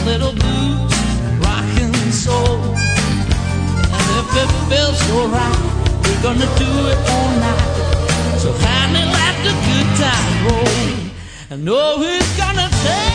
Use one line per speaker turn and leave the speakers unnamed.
little blues, rock and soul. And if it feels so right, we're gonna do it all night. So hand me let the good time roll. I know it's gonna take